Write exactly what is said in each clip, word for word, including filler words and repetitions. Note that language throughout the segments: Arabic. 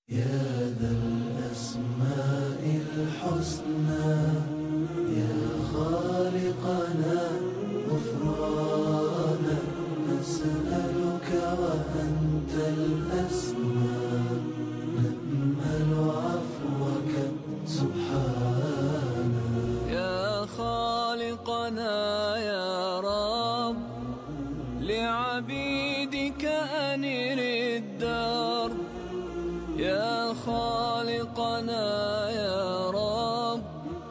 يا ذا الأسماء الحسنى يا خالقنا غفرانا نسألك وأنت الأسمى نأمل عفوك سبحانا. يا خالقنا يا رب لعبيدك أنر الدار. يا خالقنا يا رب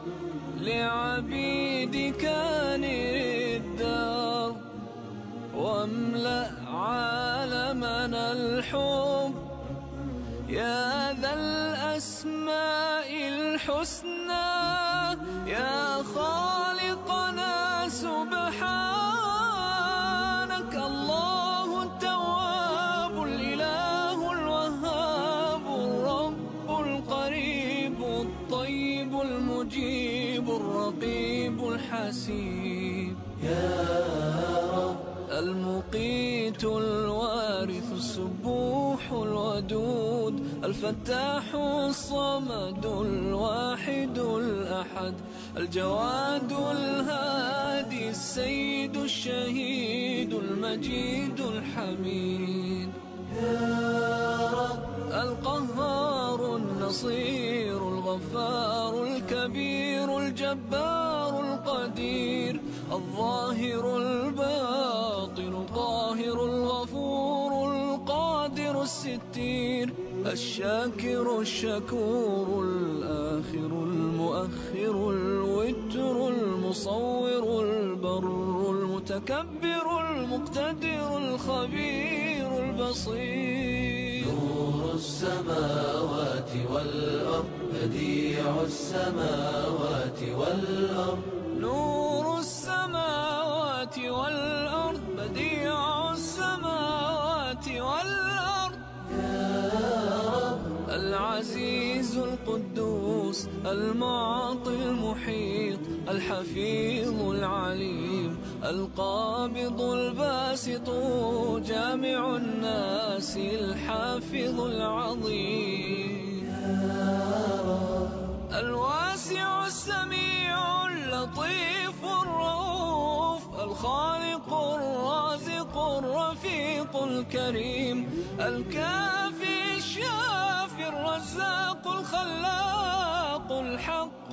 لعبيدك أنر الدار واملأ عالمنا الحب. يا ذا الأسماء الحسنى يا خالقنا سبحانك الله التواب الإله الوهاب الرب القريب الطيب المجيب الرقيب الحسيب. يا رب المقيت الوارث السبوح الودود الفتاح الصمد الواحد الأحد الجواد الهادي السيد الشهيد المجيد الحميد. يا رب القهار النصير الغفار الكبير الجبار القدير الظاهر الباطن الطاهر الغفور القادر الستير الشاكر الشكور الآخر المؤخر الوتر المصور البر المتكبر المقتدر الخبير البصير. نور السماوات والأرض بديع السماوات والأرض. نور السماوات والأرض بديع السماوات والأرض. يا رب العزيز القدوس المعطي المحيط الحفيظ العليم القابض الباسط جامع الناس الحافظ العظيم. يا رب الواسع السميع اللطيف الرؤوف الخالق الرازق الرفيق الكريم الكافي الشافي الرزاق الخلاق الحق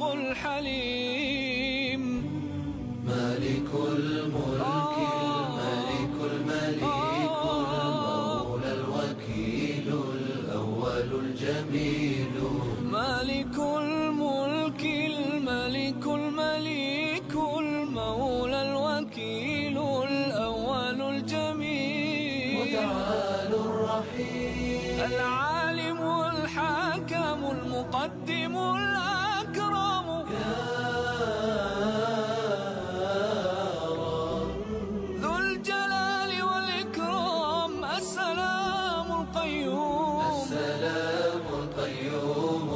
الحليم. مالك الملك الملك المليك المولى الوكيل الأول الجميل. مالك الملك الملك المليك المولى الوكيل الأول الجميل. متعال الرحيم العالم الحاكم المقدم الأكرم. يا رب ذو الجلال والإكرام السلام القيوم. السلام القيوم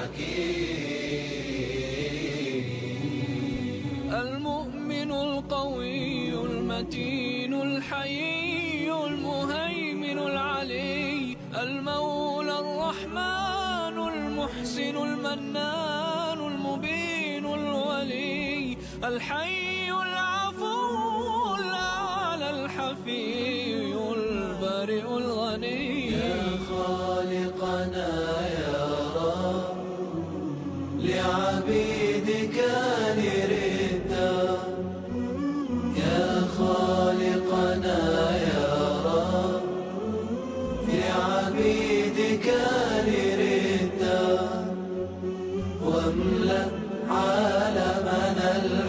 الحكيم. المؤمن القوي المتين الحيي المهيمن العلي المولى الرحمن المحسن المنان المبين الولي الحي العفو الأعلى الحفي البارئ الغني. يا خالقنا يا رب لعبيدك أنر الدار. يا خالقنا يا رب لعبيدك أنر الدار واملأ عالمنا الحب.